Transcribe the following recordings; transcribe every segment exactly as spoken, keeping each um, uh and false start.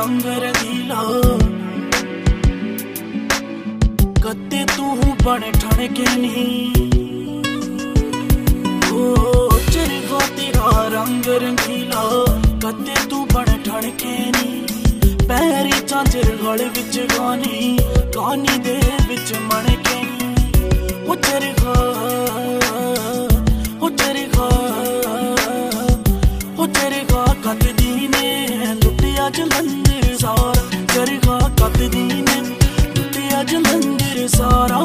रंग रंगीला कत्ते तू बने ठण के नहीं ओ चरखा तेरा रंग रंगीला कत्ते तू बने ठण के नहीं पैरी झांझर गल विच गानी गानी दे विच मन के नहीं ओ चरखा ओ चरखा ओ चरखा कत दी ने लुटिया जलंधर सारा चरखा कत दी ने लुटिया जलंधर सारा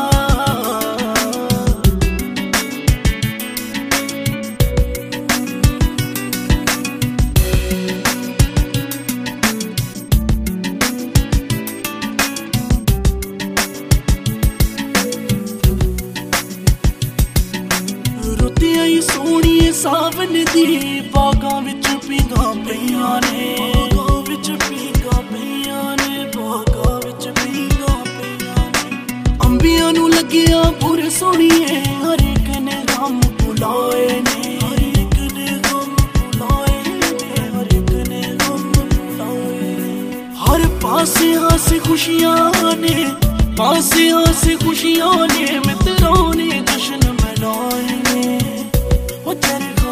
सोहणीए सावन दी बागां विच पींघां पईयां ने बागां विच पींघां पईयां ने बागां विच पींघां पईयां ने अंबियां नूं लगिया पुर सोहणीए हर एक ने गम भुलाए ने हर एक ने गम भुलाए ने हर एक ने गम भुलाए हर पासे हासे खुशियां ने पासे हासे खुशियां ने मित्रों ने जश्न मनाए ने ओ चरखा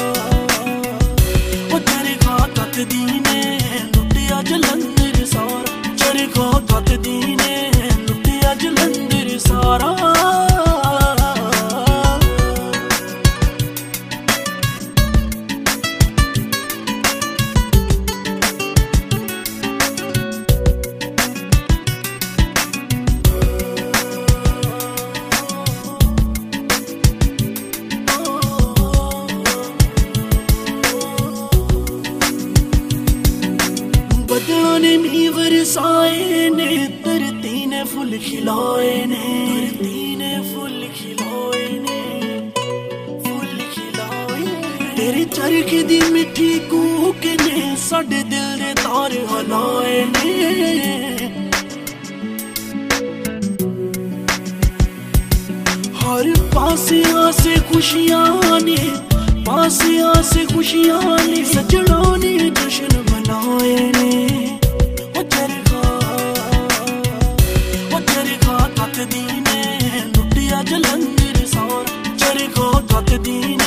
ओ चरखा कत दी ने लुटिया जलंधर सारा चरखा कत दी ने लुटिया जलंधर सारा बदला ने मी बरसाए ने धरती ने फुल खिलाए ने धरती ने फुल खिलाए ने फुल खिलाए तेरे चरखे दी मिठी कूक ने साडे दिल दे तार हलाए ने हर पासे आसे खुशियां ने पासे आसे खुशियां ने सजड़ा ने जश्न मनाए ने ओ चरखा ओ चरखा कत दी ने लुटिया जलंधर सारा चरखा कत दी ने